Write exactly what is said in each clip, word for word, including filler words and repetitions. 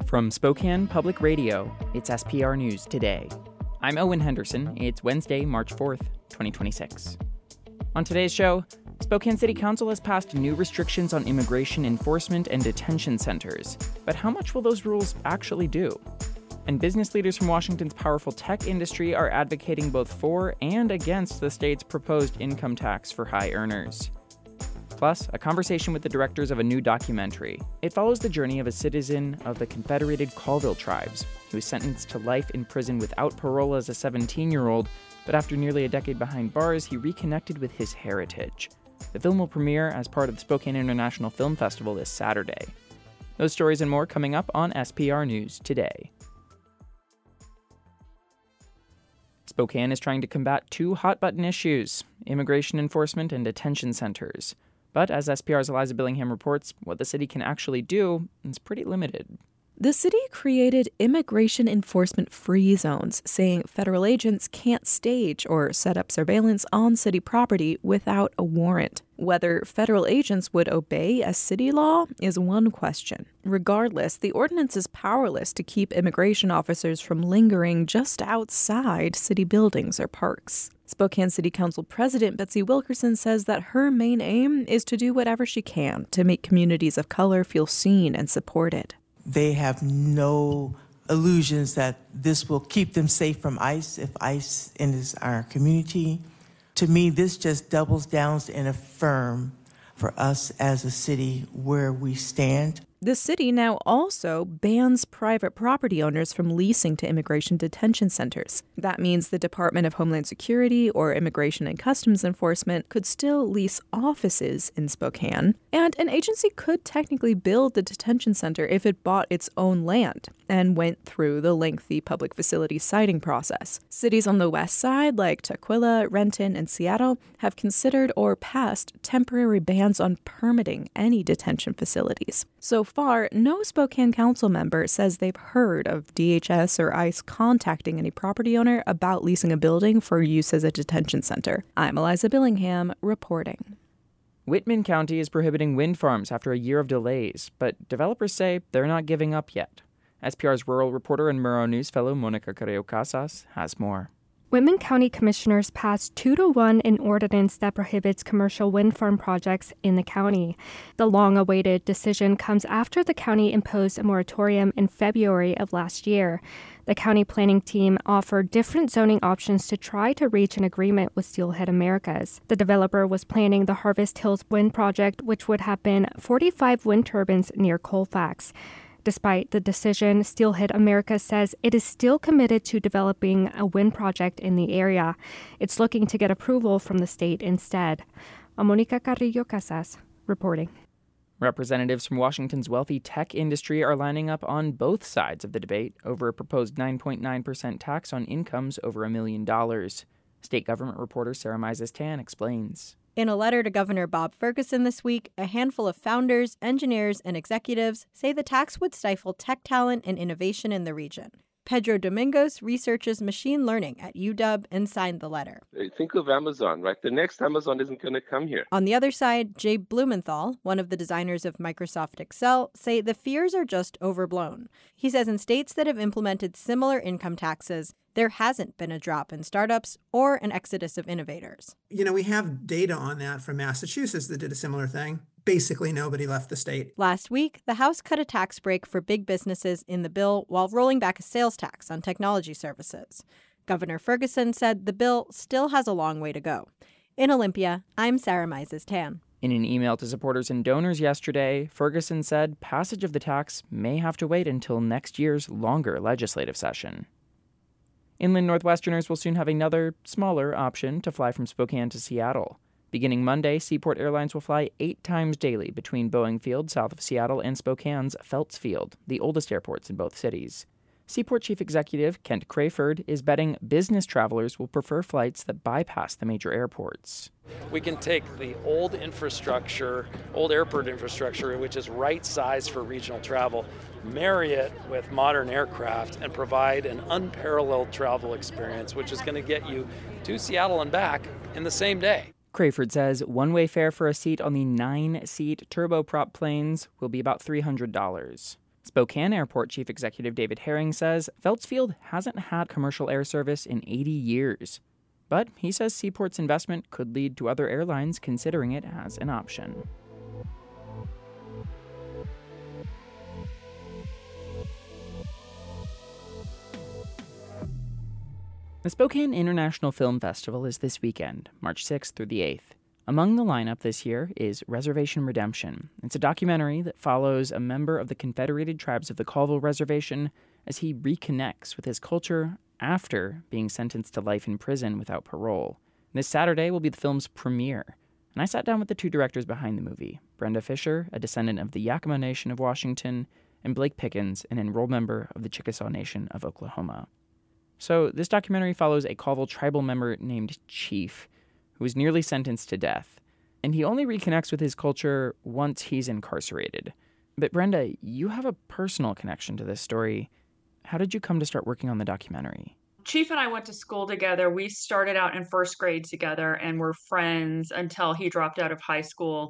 From Spokane Public Radio, it's S P R News Today. I'm Owen Henderson. It's Wednesday, March fourth, twenty twenty-six. On today's show, Spokane City Council has passed new restrictions on immigration enforcement and detention centers. But how much will those rules actually do? And business leaders from Washington's powerful tech industry are advocating both for and against the state's proposed income tax for high earners. Plus, a conversation with the directors of a new documentary. It follows the journey of a citizen of the Confederated Colville Tribes who was sentenced to life in prison without parole as a seventeen-year-old, but after nearly a decade behind bars, he reconnected with his heritage. The film will premiere as part of the Spokane International Film Festival this Saturday. Those stories and more coming up on S P R News Today. Spokane is trying to combat two hot-button issues: immigration enforcement and detention centers. But as S P R's Eliza Billingham reports, what the city can actually do is pretty limited. The city created immigration enforcement free zones, saying federal agents can't stage or set up surveillance on city property without a warrant. Whether federal agents would obey a city law is one question. Regardless, the ordinance is powerless to keep immigration officers from lingering just outside city buildings or parks. Spokane City Council President Betsy Wilkerson says that her main aim is to do whatever she can to make communities of color feel seen and supported. They have no illusions that this will keep them safe from ICE if ICE enters our community. To me, this just doubles down and affirms for us as a city where we stand. The city now also bans private property owners from leasing to immigration detention centers. That means the Department of Homeland Security or Immigration and Customs Enforcement could still lease offices in Spokane, and an agency could technically build the detention center if it bought its own land and went through the lengthy public facility siting process. Cities on the west side, like Tukwila, Renton, and Seattle, have considered or passed temporary bans on permitting any detention facilities. So far, no Spokane council member says they've heard of D H S or ICE contacting any property owner about leasing a building for use as a detention center. I'm Eliza Billingham reporting. Whitman County is prohibiting wind farms after a year of delays, but developers say they're not giving up yet. S P R's rural reporter and Murrow News fellow Monica Carrillo Casas has more. Whitman County commissioners passed two to one an ordinance that prohibits commercial wind farm projects in the county. The long-awaited decision comes after the county imposed a moratorium in February of last year. The county planning team offered different zoning options to try to reach an agreement with Steelhead Americas. The developer was planning the Harvest Hills Wind Project, which would have been forty-five wind turbines near Colfax. Despite the decision, Steelhead America says it is still committed to developing a wind project in the area. It's looking to get approval from the state instead. Monica Carrillo Casas reporting. Representatives from Washington's wealthy tech industry are lining up on both sides of the debate over a proposed nine point nine percent tax on incomes over a million dollars. State government reporter Sarah Mises-Tan explains. In a letter to Governor Bob Ferguson this week, a handful of founders, engineers, and executives say the tax would stifle tech talent and innovation in the region. Pedro Domingos researches machine learning at U W and signed the letter. Think of Amazon, right? The next Amazon isn't going to come here. On the other side, Jay Blumenthal, one of the designers of Microsoft Excel, say the fears are just overblown. He says in states that have implemented similar income taxes, there hasn't been a drop in startups or an exodus of innovators. You know, we have data on that from Massachusetts that did a similar thing. Basically, nobody left the state. Last week, the House cut a tax break for big businesses in the bill while rolling back a sales tax on technology services. Governor Ferguson said the bill still has a long way to go. In Olympia, I'm Sarah Mises-Tan. In an email to supporters and donors yesterday, Ferguson said passage of the tax may have to wait until next year's longer legislative session. Inland Northwesterners will soon have another, smaller option to fly from Spokane to Seattle. Beginning Monday, Seaport Airlines will fly eight times daily between Boeing Field, south of Seattle, and Spokane's Phelps Field, the oldest airports in both cities. Seaport Chief Executive Kent Crayford is betting business travelers will prefer flights that bypass the major airports. We can take the old infrastructure, old airport infrastructure, which is right-sized for regional travel, marry it with modern aircraft, and provide an unparalleled travel experience, which is going to get you to Seattle and back in the same day. Crayford says one-way fare for a seat on the nine-seat turboprop planes will be about three hundred dollars. Spokane Airport Chief Executive David Herring says Felts Field hasn't had commercial air service in eighty years. But he says Seaport's investment could lead to other airlines considering it as an option. The Spokane International Film Festival is this weekend, March sixth through the eighth. Among the lineup this year is Reservation Redemption. It's a documentary that follows a member of the Confederated Tribes of the Colville Reservation as he reconnects with his culture after being sentenced to life in prison without parole. This Saturday will be the film's premiere, and I sat down with the two directors behind the movie, Brenda Fisher, a descendant of the Yakima Nation of Washington, and Blake Pickens, an enrolled member of the Chickasaw Nation of Oklahoma. So this documentary follows a Colville tribal member named Chief, who was nearly sentenced to death, and he only reconnects with his culture once he's incarcerated. But Brenda, you have a personal connection to this story. How did you come to start working on the documentary? Chief and I went to school together. We started out in first grade together and were friends until he dropped out of high school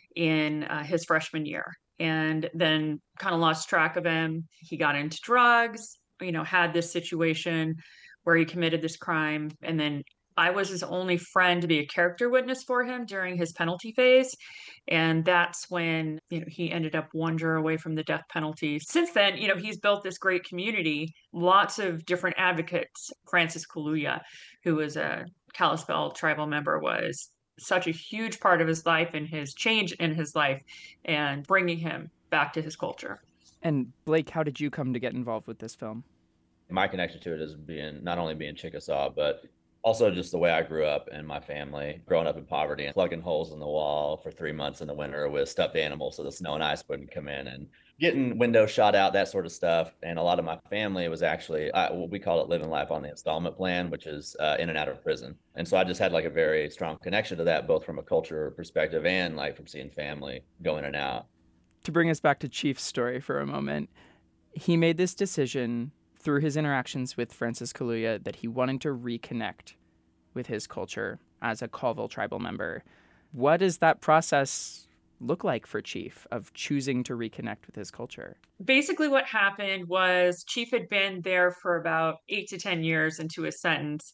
in uh, his freshman year, and then kind of lost track of him. He got into drugs, you know, had this situation where he committed this crime. And then I was his only friend to be a character witness for him during his penalty phase. And that's when, you know, he ended up one juror away from the death penalty. Since then, you know, he's built this great community, lots of different advocates. Francis Kaluuya, who was a Kalispel tribal member, was such a huge part of his life and his change in his life and bringing him back to his culture. And Blake, how did you come to get involved with this film? My connection to it is being not only being Chickasaw, but also just the way I grew up and my family, growing up in poverty and plugging holes in the wall for three months in the winter with stuffed animals so the snow and ice wouldn't come in, and getting windows shot out, that sort of stuff. And a lot of my family was actually, uh, what we call it living life on the installment plan, which is uh, in and out of prison. And so I just had like a very strong connection to that, both from a culture perspective and like from seeing family go in and out. To bring us back to Chief's story for a moment, he made this decision through his interactions with Francis Kaluuya that he wanted to reconnect with his culture as a Colville tribal member. What does that process look like for Chief of choosing to reconnect with his culture? Basically what happened was Chief had been there for about eight to ten years into his sentence.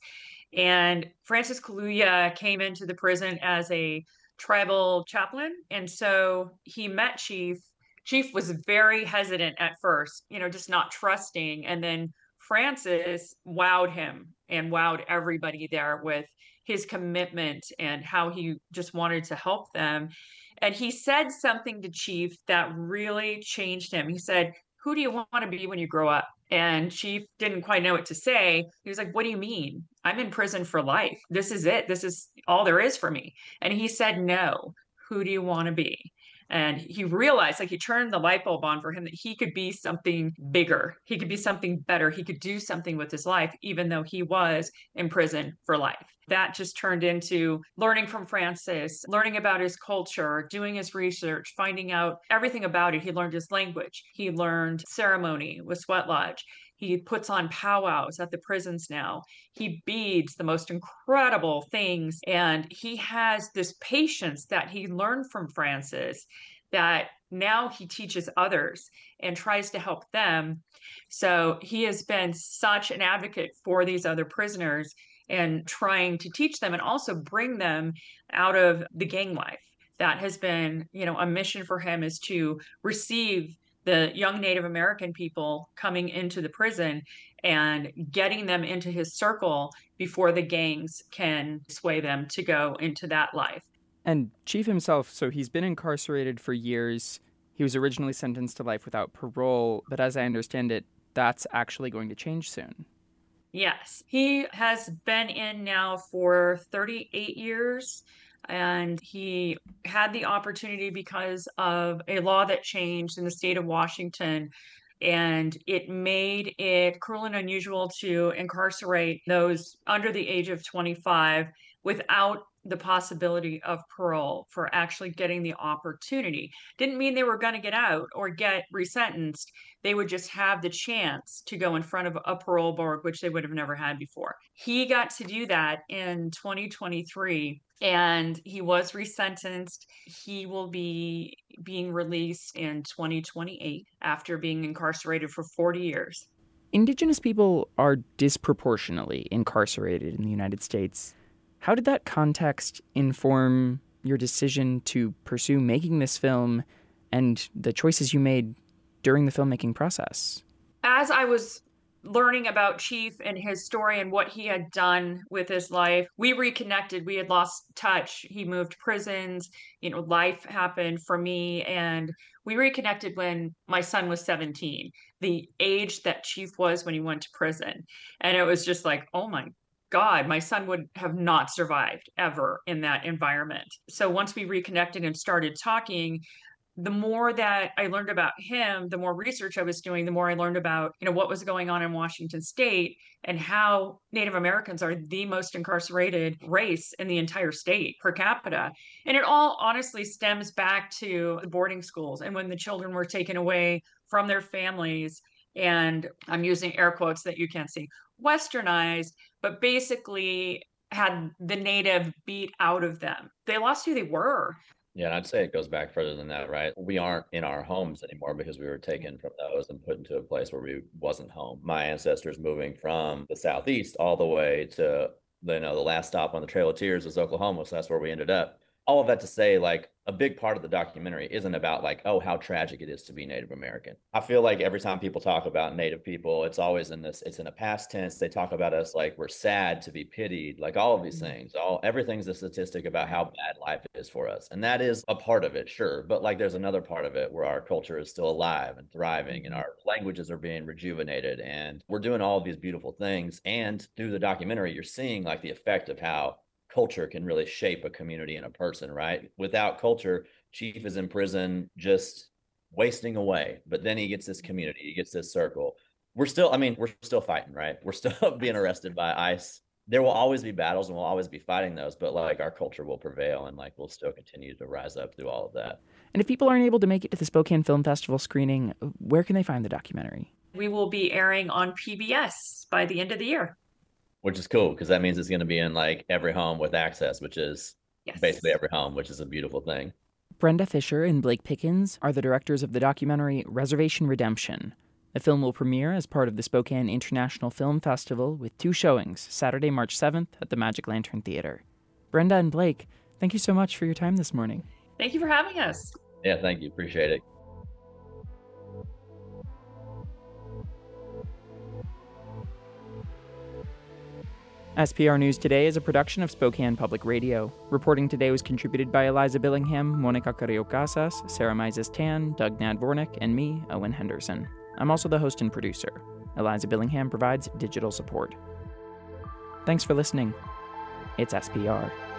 And Francis Kaluuya came into the prison as a tribal chaplain. And so he met Chief. Chief was very hesitant at first, you know, just not trusting. And then Francis wowed him and wowed everybody there with his commitment and how he just wanted to help them. And he said something to Chief that really changed him. He said, "Who do you want to be when you grow up?" And Chief didn't quite know what to say. He was like, "What do you mean? I'm in prison for life. This is it. This is all there is for me." And he said, "No. Who do you want to be?" And he realized, like, he turned the light bulb on for him that he could be something bigger. He could be something better. He could do something with his life, even though he was in prison for life. That just turned into learning from Francis, learning about his culture, doing his research, finding out everything about it. He learned his language. He learned ceremony with Sweat Lodge. He puts on powwows at the prisons now. He beads the most incredible things. And he has this patience that he learned from Francis that now he teaches others and tries to help them. So he has been such an advocate for these other prisoners and trying to teach them and also bring them out of the gang life. That has been, you know, a mission for him, is to receive the young Native American people coming into the prison and getting them into his circle before the gangs can sway them to go into that life. And Chief himself, so he's been incarcerated for years. He was originally sentenced to life without parole, but as I understand it, that's actually going to change soon. Yes, he has been in now for thirty-eight years. And he had the opportunity because of a law that changed in the state of Washington, and it made it cruel and unusual to incarcerate those under the age of twenty-five without the possibility of parole, for actually getting the opportunity. Didn't mean they were going to get out or get resentenced. They would just have the chance to go in front of a parole board, which they would have never had before. He got to do that in twenty twenty-three, and he was resentenced. He will be being released in twenty twenty-eight after being incarcerated for forty years. Indigenous people are disproportionately incarcerated in the United States. How did that context inform your decision to pursue making this film and the choices you made during the filmmaking process? As I was learning about Chief and his story and what he had done with his life, we reconnected. We had lost touch. He moved prisons, you know, life happened for me, and we reconnected when my son was seventeen, the age that Chief was when he went to prison. And it was just like, oh my God, my son would have not survived ever in that environment. So once we reconnected and started talking, the more that I learned about him, the more research I was doing, the more I learned about, you know, what was going on in Washington state and how Native Americans are the most incarcerated race in the entire state per capita. And it all honestly stems back to the boarding schools and when the children were taken away from their families. And I'm using air quotes that you can't see, westernized, but basically had the native beat out of them. They lost who they were. Yeah, and I'd say it goes back further than that, right? We aren't in our homes anymore because we were taken from those and put into a place where we wasn't home. My ancestors moving from the southeast all the way to, you know, the last stop on the Trail of Tears was Oklahoma, so that's where we ended up. All of that to say, like, a big part of the documentary isn't about like, oh, how tragic it is to be Native American. I feel like every time people talk about Native people, it's always in this, it's in a past tense. They talk about us like we're sad to be pitied, like all of these things, all everything's a statistic about how bad life is for us. And that is a part of it, sure. But like there's another part of it where our culture is still alive and thriving and our languages are being rejuvenated and we're doing all of these beautiful things. And through the documentary, you're seeing like the effect of how culture can really shape a community and a person, right? Without culture, Chief is in prison just wasting away, but then he gets this community, he gets this circle. We're still, I mean, we're still fighting, right? We're still being arrested by ICE. There will always be battles and we'll always be fighting those, but like our culture will prevail and like we'll still continue to rise up through all of that. And if people aren't able to make it to the Spokane Film Festival screening, where can they find the documentary? We will be airing on P B S by the end of the year. Which is cool because that means it's going to be in like every home with access, which is yes. basically every home, which is a beautiful thing. Brenda Fisher and Blake Pickens are the directors of the documentary Reservation Redemption. The film will premiere as part of the Spokane International Film Festival with two showings, Saturday, March seventh at the Magic Lantern Theater. Brenda and Blake, thank you so much for your time this morning. Thank you for having us. Yeah, thank you. Appreciate it. S P R News Today is a production of Spokane Public Radio. Reporting today was contributed by Eliza Billingham, Monica Carrillo-Casas, Sarah Mises-Tan, Doug Nadvornik, and me, Owen Henderson. I'm also the host and producer. Eliza Billingham provides digital support. Thanks for listening. It's S P R.